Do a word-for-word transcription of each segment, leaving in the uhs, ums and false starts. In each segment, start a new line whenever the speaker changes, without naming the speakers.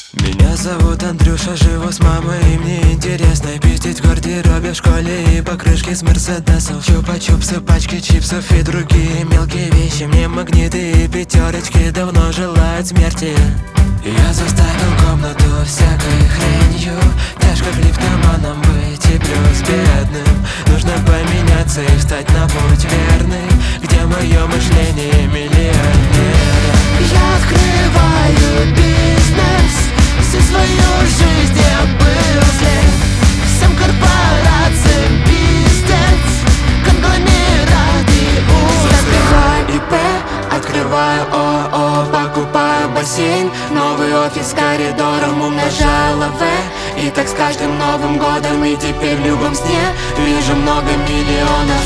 Меня зовут Андрюша, живу с мамой, и мне интересно пиздить в гардеробе в школе и покрышки с мерседесов. Чупа-чупсы, пачки чипсов и другие мелкие вещи. Мне магниты и пятерочки давно желают смерти. Я заставил комнату всякой хренью, тяжко клиптоманом быть и плюс бедным. Нужно поменяться и встать на путь верный, где мое мышление миллионера.
Я открываю бизнес, всю свою жизнь я был слеп. Всем корпорациям пиздец, конгломерат и узел. Открываю ИП, открываю ООО, покупаю бассейн, новый офис с коридором, умножаю ЛВ. И так с каждым Новым годом, и теперь в любом сне вижу много миллионов.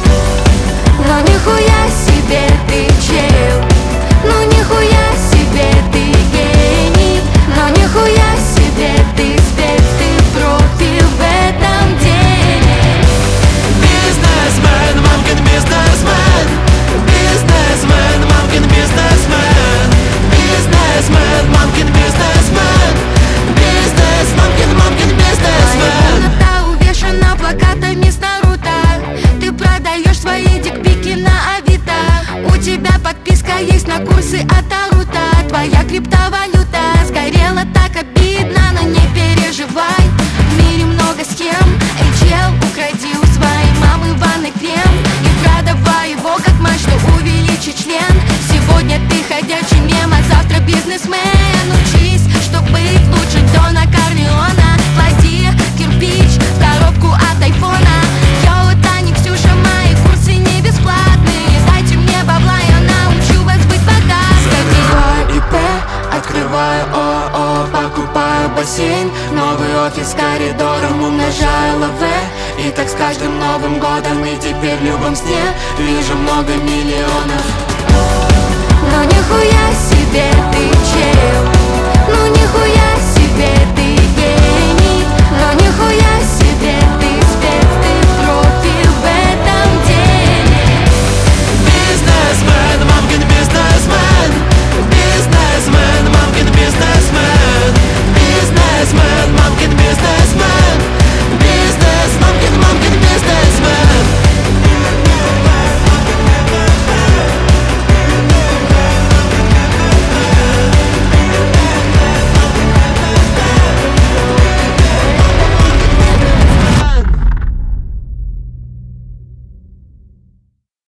Но нихуя себе ты чел, ну нихуя себе ты гений, но нихуя себе ты спец, ты профи в этом деле.
Бизнесмен, мамкин бизнесмен, бизнесмен, мамкин бизнесмен, бизнесмен, мамкин бизнесмен, бизнес, мамкин, мамкин бизнесмен.
Моя комната увешана плакатами с Наруто, ты продаешь свои дикпики на Авито. У тебя подписка есть на курсы от Арута. Твоя криптовалюта сгорела, так обидно, но не переживай. В мире много схем, эй, чел, укради у своей мамы ванный крем и продавай его как мать, что увеличит член. Сегодня ты ходячий мем, а завтра бизнесмен. Учись, чтоб быть лучше Дона Корлеона. Клади кирпич в коробку от айфона. Йоу, это не Ксюша, мои курсы не бесплатные. Дайте мне бабла, я научу вас быть богатыми. Открываю ИП, открываю ООО, покупаю бассейн, новый офис с коридором, умножаю ЛВ. И так с каждым Новым годом, и теперь в любом сне вижу много миллионов.